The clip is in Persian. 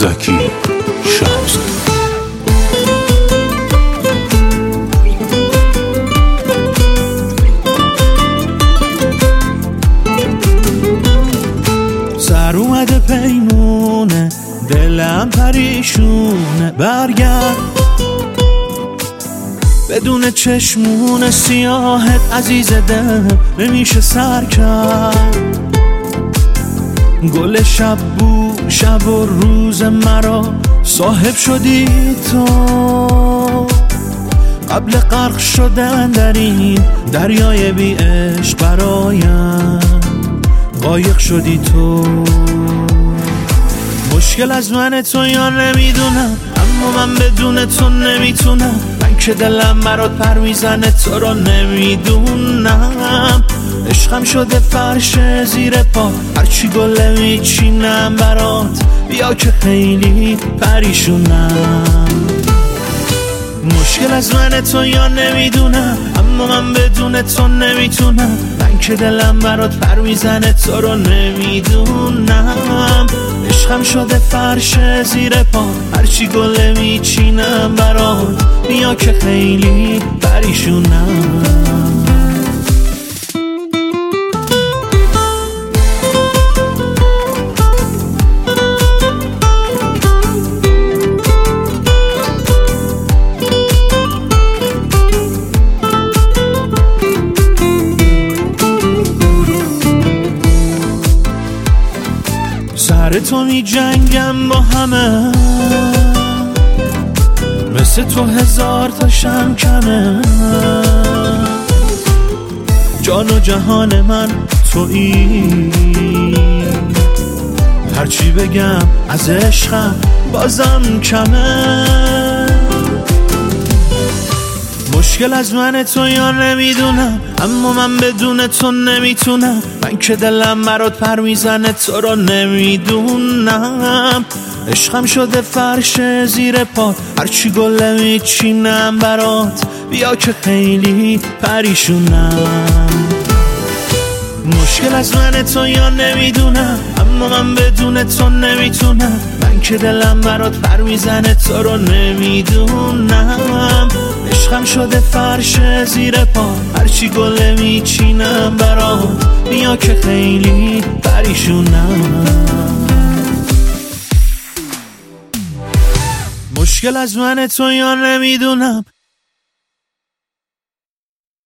زکی شمس. سر اومده پیمونه، دلم پریشونه، برگرد بدون چشمون سیاهت عزیز دل نمیشه سر کرد. گل شب بود شب و روز مرا صاحب شدی تو، قبل غرق شدن در این دریای بی عشق برایم غایق شدی تو. مشکل از من تو یا نمیدونم، اما من بدون تو نمیتونم. من که دلم برات پر میزنه تو رو نمیدونم. عشقم شده فرش زیر پا، هرچی گله میچینم برات، بیا که خیلی پریشونم. مشکل از من تو یا نمیدونم، اما من بدون تو نمیتونم. من که دلم برات پر میزنه تو رو نمیدونم. عشقم شده فرش زیر پا، هرچی گله میچینم برات، بیا که خیلی پریشونم. سر تو می جنگم با همه، مثل تو هزار تا شم کمه. جان و جهان من تویی، هرچی بگم از عشقم بازم کمه. مشکل از من تو یا نمیدونم، اما من بدون تو نمیتونم. من که دلم برات پر میزنه تو رو نمیدونم. عشقم شده فرش زیر پا، هرچی گله میچینم برات، بیا که خیلی پریشونم. مشکل از من تو یا نمیدونم، اما من بدون تو نمیتونم. من که دلم برات پر میزنه تو رو نمیدونم. عشقم شده فرش زیر پا، هرچی گله میچینم برات، بیا که خیلی پریشونم. مشکل از من تو یا نمیدونم،